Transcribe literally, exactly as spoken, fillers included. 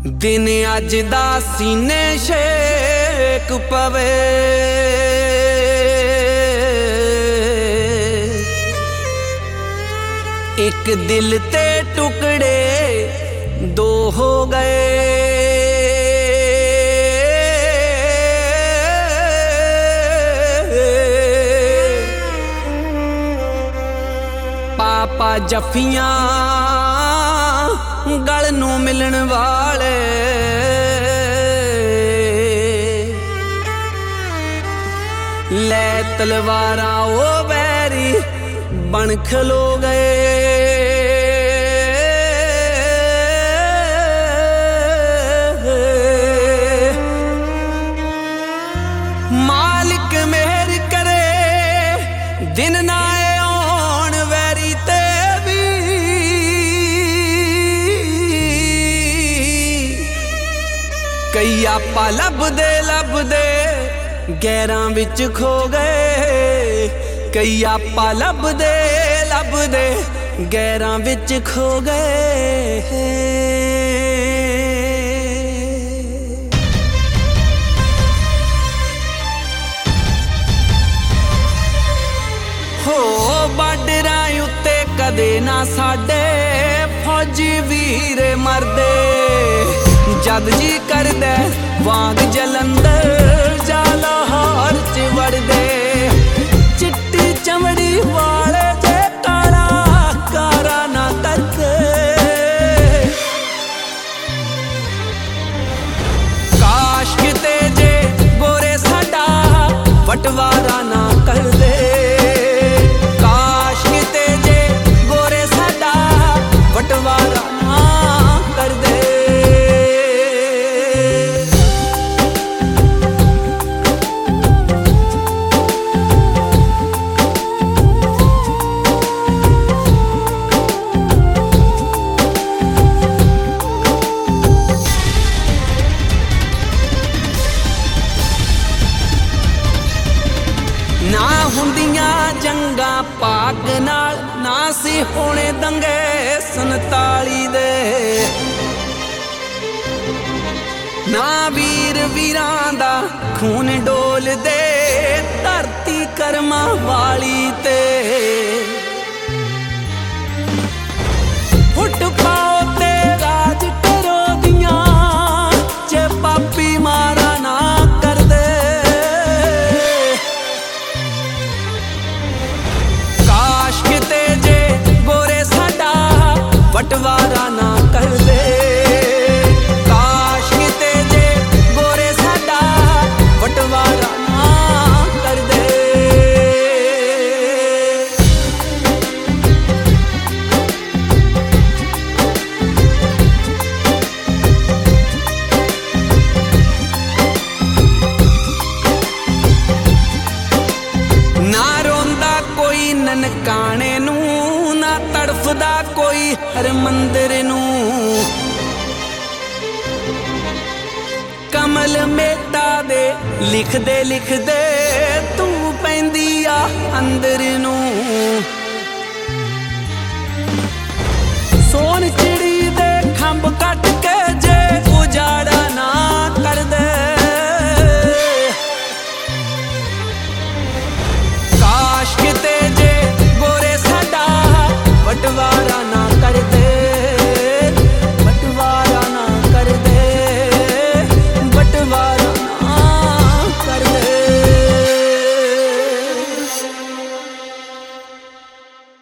दिन अज दा सीने शेक पवे एक दिल ते टुकड़े दो हो गए। पापा जफियां गल नू मिलन वाले लै तलवारां ओ बैरी बन खलो गए। मालिक मेहर करे दिन ना आउण वैरी ते भी कई आपा लभदे लभदे गैरां विच खो गए। कई आपा लभदे लभदे गैरां विच खो गए। हो बाडरां उत्ते कदे ना साडे फौजी वीर मरदे जद जी करदे वांग जलंधर जा लाहौर च वड़दे। चिट्टी चमड़ी वाले जे काला कारा ना तरदे। काश किते जे गोरे साडा बटवारा ना करदे। काश किते जे गोरे साडा बटवारा ना करदे। ना हुंदियां जंगा पाक नाल ना सी होने दंगे संताली दे। ना वीर वीरां दा खून डोल दे धरती करमां वाली ते। फुट पाओ ते राज करो दियां जे पापी मारा ना करदे। किते जे गोरे साडा बटवारा ना करदे। काश किते जे गोरे साडा बटवारा ना करदे। ना रोंदा कोई ननकाने नू ना तड़फदा कोई हर मंदिर नू। कमल मेटा दे लिखदे लिखदे तू पैंदी आ अंदर नू। सोन च